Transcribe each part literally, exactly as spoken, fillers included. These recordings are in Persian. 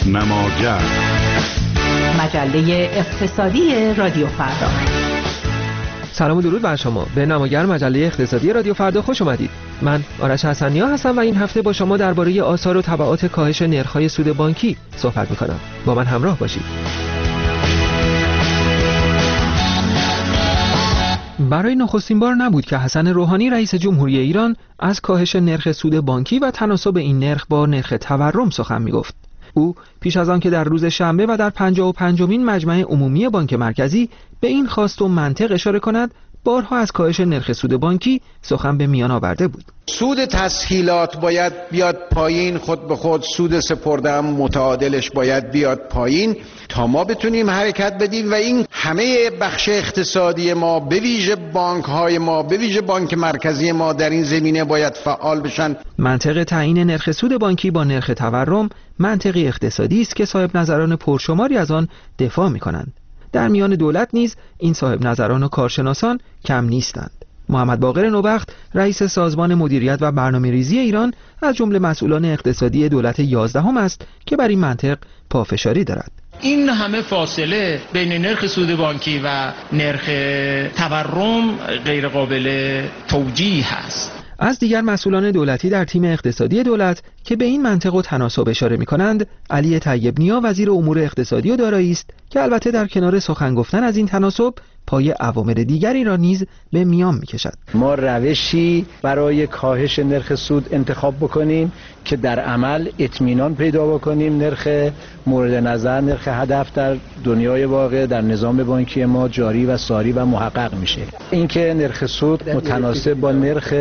نماگر، مجله اقتصادی رادیو فردا. سلام و درود بر شما. به نماگر مجله اقتصادی رادیو فردا خوش اومدید. من آرش حسنیا هستم و این هفته با شما درباره آثار و تبعات کاهش نرخ‌های سود بانکی صحبت می‌کنم. با من همراه باشید. برای نخستین بار نبود که حسن روحانی رئیس جمهوری ایران از کاهش نرخ سود بانکی و تناسب این نرخ با نرخ تورم سخن می‌گفت. او پیش از آن که در روز شنبه و در پنجاه و پنجمین مجمع عمومی بانک مرکزی به این خواست و منطق اشاره کند، بارها از کاهش نرخ سود بانکی سخن به میان آورده بود. سود تسهیلات باید بیاد پایین، خود به خود سود سپرده هم متعادلش باید بیاد پایین تا ما بتونیم حرکت بدیم و این همه بخش اقتصادی ما به ویژه بانک های ما به ویژه بانک مرکزی ما در این زمینه باید فعال بشن. منطق تعیین نرخ سود بانکی با نرخ تورم منطقی اقتصادی است که صاحب نظران پرشماری از آن دفاع می‌کنند. در میان دولت نیز این صاحب نظران و کارشناسان کم نیستند. محمد باقر نوبخت رئیس سازمان مدیریت و برنامه‌ریزی ایران از جمله مسئولان اقتصادی دولت یازدهم است که بر این منطق پافشاری دارد. این همه فاصله بین نرخ سود بانکی و نرخ تورم غیر قابل توجیه است. از دیگر مسئولان دولتی در تیم اقتصادی دولت که به این منطق و تناسب اشاره می‌کنند، علی طیب نیا وزیر امور اقتصادی و دارایی است که البته در کنار سخن گفتن از این تناسب پای عوامل دیگری را نیز به میان می‌کشد. ما روشی برای کاهش نرخ سود انتخاب بکنیم که در عمل اطمینان پیدا بکنیم نرخ مورد نظر، نرخ هدف در دنیای واقع در نظام بانکی ما جاری و ساری و محقق میشه. اینکه نرخ سود متناسب با نرخ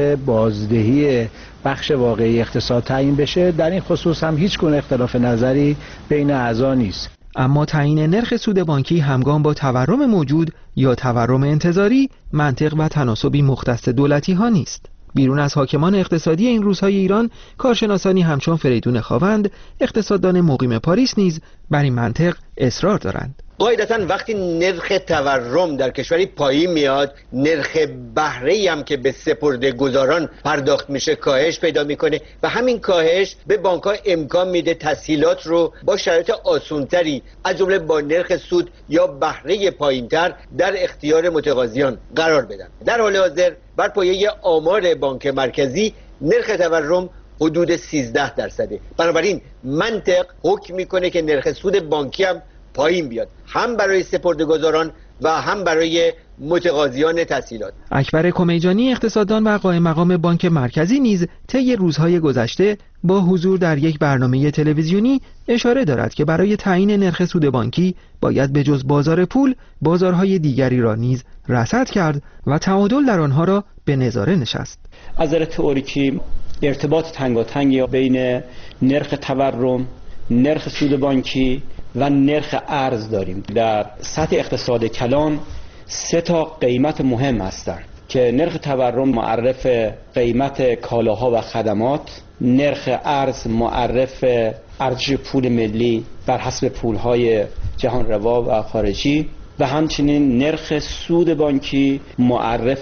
بازدهی بخش واقعی اقتصاد تعیین بشه، در این خصوص هم هیچ گونه اختلاف نظری بین اعضا نیست. اما تعیین نرخ سود بانکی همگام با تورم موجود یا تورم انتظاری منطق و تناسبی مختص دولتی ها نیست. بیرون از حاکمان اقتصادی این روزهای ایران، کارشناسانی همچون فریدون خاوند، اقتصاددان مقیم پاریس نیز بر این منطق اصرار دارند. قاعدتاً وقتی نرخ تورم در کشوری پایین میاد، نرخ بهره‌ای هم که به سپرده گذاران پرداخت میشه کاهش پیدا میکنه و همین کاهش به بانک‌ها امکان میده تسهیلات رو با شرایط آسان‌تری از جمله با نرخ سود یا بهره پایینتر در اختیار متقاضیان قرار بدن. در حال حاضر بر پایه آمار بانک مرکزی نرخ تورم حدود سیزده درصده. بنابراین منطق حکم میکنه که نرخ سود بانکی هم پایین بیاد، هم برای سپرده‌گذاران و هم برای متقاضیان تسهیلات. اکبر کمیجانی اقتصاددان و قائم مقام بانک مرکزی نیز طی روزهای گذشته با حضور در یک برنامه تلویزیونی اشاره دارد که برای تعیین نرخ سود بانکی باید به جز بازار پول بازارهای دیگری را نیز رصد کرد و تعادل در آنها را به نظاره نشست. از نظر تئوریکی ارتباط تنگاتنگی بین نرخ تورم، نرخ سود بانکی و نرخ ارز داریم. در سطح اقتصاد کلان سه تا قیمت مهم هستند که نرخ تورم معرف قیمت کالاها و خدمات، نرخ ارز معرف ارزش پول ملی بر حسب پولهای جهان روا و خارجی و همچنین نرخ سود بانکی معرف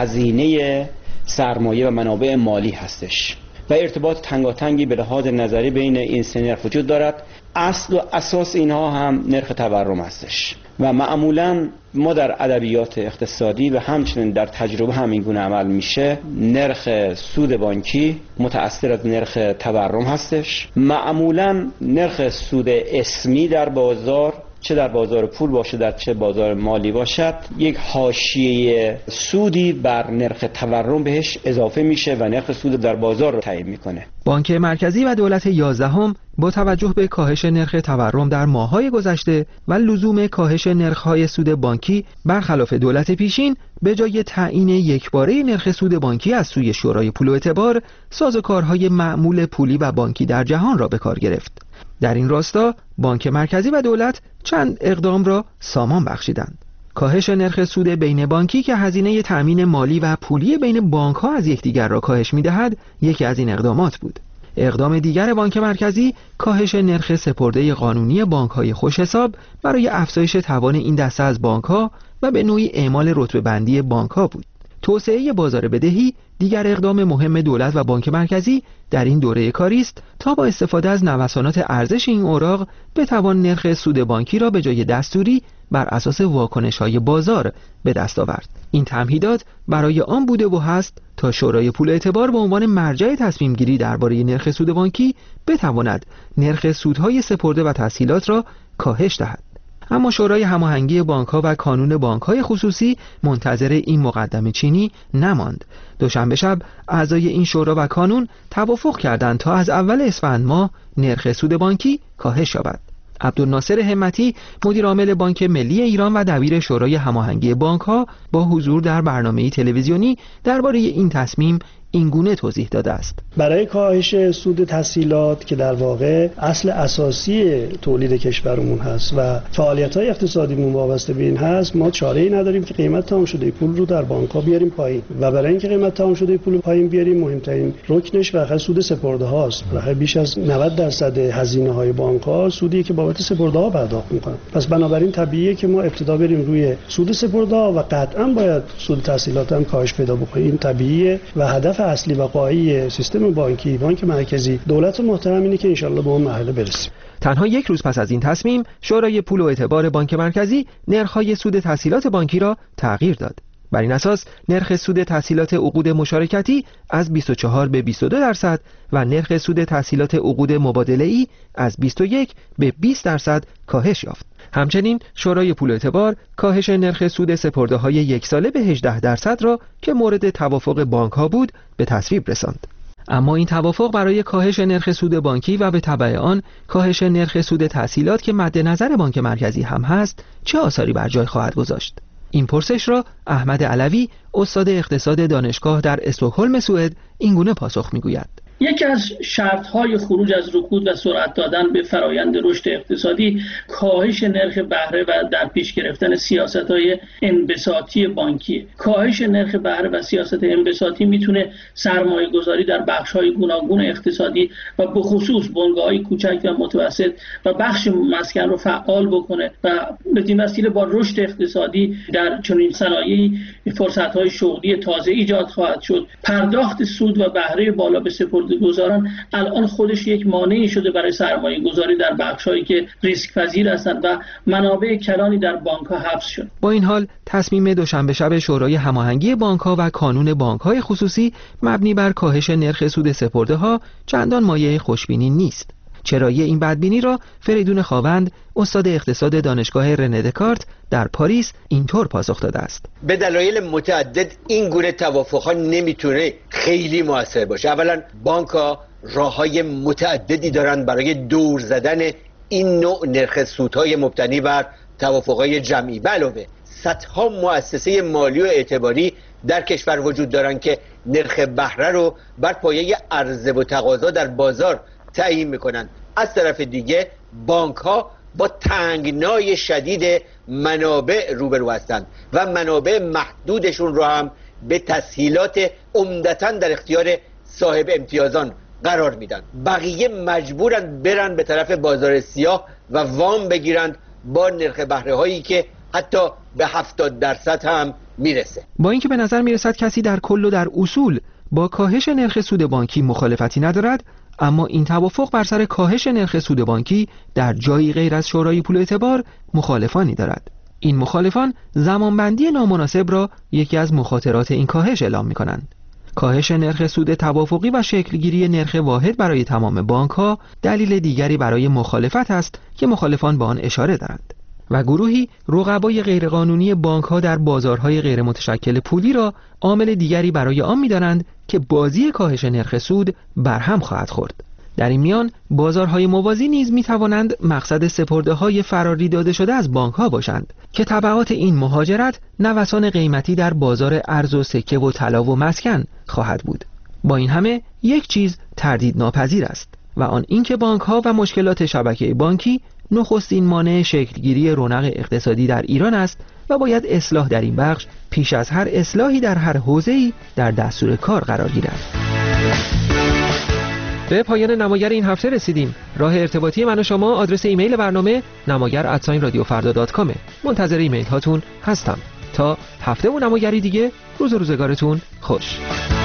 هزینه سرمایه و منابع مالی هستش و ارتباط تنگاتنگی به لحاظ نظری بین این سه نرخ وجود دارد. اصل و اساس اینها هم نرخ تورم هستش و معمولا ما در ادبیات اقتصادی و همچنین در تجربه هم این گونه عمل میشه. نرخ سود بانکی متأثر از نرخ تورم هستش. معمولا نرخ سود اسمی در بازار، چه در بازار پول باشه در چه بازار مالی باشد، یک حاشیه سودی بر نرخ تورم بهش اضافه میشه و نرخ سود در بازار رو تعیین میکنه. بانک مرکزی و دولت یازدهم با توجه به کاهش نرخ تورم در ماه‌های گذشته و لزوم کاهش نرخ‌های سود بانکی برخلاف دولت پیشین، به جای تعیین یکباره نرخ سود بانکی از سوی شورای پول و اعتبار، سازوکارهای معمول پولی و بانکی در جهان را به کار گرفت. در این راستا بانک مرکزی و دولت چند اقدام را سامان بخشیدند. کاهش نرخ سود بین بانکی که هزینه تأمین مالی و پولی بین بانک‌ها از یکدیگر را کاهش می‌دهد، یکی از این اقدامات بود. اقدام دیگر بانک مرکزی کاهش نرخ سپرده قانونی بانک‌های خوش‌حساب برای افزایش توان این دسته از بانک‌ها و به نوعی اعمال رتبه بندی بانک‌ها بود. توسعه بازار بدهی دیگر اقدام مهم دولت و بانک مرکزی در این دوره کاری است تا با استفاده از نوسانات ارزش این اوراق بتوان نرخ سود بانکی را به جای دستوری بر اساس واکنش‌های بازار به دست آورد. این تمهیدات برای آن بوده و هست تا شورای پول اعتبار به عنوان مرجع تصمیم گیری درباره نرخ سود بانکی بتواند نرخ سودهای سپرده و تسهیلات را کاهش دهد. اما شورای هماهنگی بانک‌ها و کانون بانک‌های خصوصی منتظر این مقدمه چینی نماند. دوشنبه شب اعضای این شورا و کانون توافق کردند تا از اول اسفند ماه نرخ سود بانکی کاهش یابد. عبدالناصر همتی مدیر عامل بانک ملی ایران و دبیر شورای هماهنگی بانک‌ها با حضور در برنامه تلویزیونی درباره این تصمیم این گونه توضیح داده است. برای کاهش سود تسهیلات که در واقع اصل اساسی تولید کشورمون هست و فعالیت‌های اقتصادیمون وابسته به این هست، ما چاره‌ای نداریم که قیمت تمام شده پول رو در بانک‌ها بیاریم پایین و برای اینکه قیمت تمام شده پول پایین بیاریم مهمترین رکنش واقعا سود سپرده هاست. واقعا بیش از نود درصد هزینه‌های بانک‌ها سودی که بابت سپرده ها پرداخت می‌کنن. پس بنابراین طبیعیه که ما ابتدا بریم روی سود سپرده ها و قطعاً باید سود تسهیلات هم کاهش پیدا بکنه. این طبیعیه و هدف اصلی و قایی سیستم بانکی، بانک مرکزی، دولت محترم اینه که انشالله به اون مرحله برسیم. تنها یک روز پس از این تصمیم، شورای پول و اعتبار بانک مرکزی نرخ‌های سود تسهیلات بانکی را تغییر داد. بر این اساس نرخ سود تسهیلات عقود مشارکتی از بیست و چهار به بیست و دو درصد و نرخ سود تسهیلات عقود مبادله‌ای از بیست و یک به بیست درصد کاهش یافت. همچنین شورای پول و اعتبار کاهش نرخ سود سپرده‌های یک ساله به هجده درصد را که مورد توافق بانک‌ها بود به تصویب رساند. اما این توافق برای کاهش نرخ سود بانکی و به تبع آن کاهش نرخ سود تسهیلات که مد نظر بانک مرکزی هم هست چه آثاری بر جای خواهد گذاشت؟ این پرسش را احمد علوی استاد اقتصاد دانشگاه در استکهلم سوئد اینگونه پاسخ می‌گوید. یکی از شرط‌های خروج از رکود و سرعت دادن به فرایند رشد اقتصادی کاهش نرخ بهره و در پیش گرفتن سیاست‌های انبساطی بانکی. کاهش نرخ بهره و سیاست انبساطی میتونه سرمایه‌گذاری در بخش‌های گوناگون اقتصادی و به خصوص بنگاه‌های کوچک و متوسط و بخش مسکن رو فعال بکنه و بدین وسیله با رشد اقتصادی در چنین صنایعی فرصت‌های شغلی تازه ایجاد خواهد شد. پرداخت سود و بهره بالا به سپرده گذاران الان خودش یک مانعی شده برای سرمایه گذاری در بخش‌هایی که ریسک پذیر هستند و منابع کلانی در بانک‌ها حبس شد. با این حال تصمیم دوشنبه شب شورای هماهنگی بانک‌ها و کانون بانک‌های خصوصی مبنی بر کاهش نرخ سود سپرده‌ها چندان مایه خوشبینی نیست. چرایی این بدبینی را فریدون خاوند استاد اقتصاد دانشگاه رنه دکارت در پاریس اینطور پاسخ داده است. به دلایل متعدد این گونه توافق‌ها نمیتونه خیلی موثر باشه. اولا بانک‌ها راه‌های متعددی دارن برای دور زدن این نوع نرخ سودهای مبتنی بر توافق‌های جمعی. علاوه صدها مؤسسه مالی و اعتباری در کشور وجود دارن که نرخ بهره رو بر پایه عرضه و تقاضا در بازار تعیین میکنن. از طرف دیگه بانک ها با تنگنای شدید منابع روبرو هستند و منابع محدودشون رو هم به تسهیلات عمدتاً در اختیار صاحب امتیازان قرار میدن. بقیه مجبورن برن به طرف بازار سیاه و وام بگیرند با نرخ بهره هایی که حتی به هفتاد درصد هم میرسه. با اینکه به نظر میرسد کسی در کل و در اصول با کاهش نرخ سود بانکی مخالفتی ندارد، اما این توافق بر سر کاهش نرخ سود بانکی در جایی غیر از شورای پول اعتبار مخالفانی دارد. این مخالفان زمانبندی نامناسب را یکی از مخاطرات این کاهش اعلام می‌کنند. کاهش نرخ سود توافقی و شکلگیری نرخ واحد برای تمام بانک‌ها دلیل دیگری برای مخالفت است که مخالفان به آن اشاره دارند. و گروهی رقبای غیرقانونی بانک‌ها در بازارهای غیر متشکل پولی را عامل دیگری برای آن می‌دانند که بازی کاهش نرخ سود برهم خواهد خورد. در این میان بازارهای موازی نیز می‌توانند مقصد سپرده‌های فراری داده شده از بانک‌ها باشند که تبعات این مهاجرت نوسان قیمتی در بازار ارز و سکه و طلا و مسکن خواهد بود. با این همه یک چیز تردید ناپذیر است و آن اینکه بانک‌ها و مشکلات شبکه بانکی نخستین مانع شکلگیری رونق اقتصادی در ایران است و باید اصلاح در این بخش پیش از هر اصلاحی در هر حوزه‌ای در دستور کار قرار گیرد. به پایان نماگر این هفته رسیدیم. راه ارتباطی من و شما آدرس ایمیل برنامه نماگر ات رادیو فردا دات کام. منتظر ایمیل هاتون هستم. تا هفته و نماگری دیگه، روز روزگارتون خوش.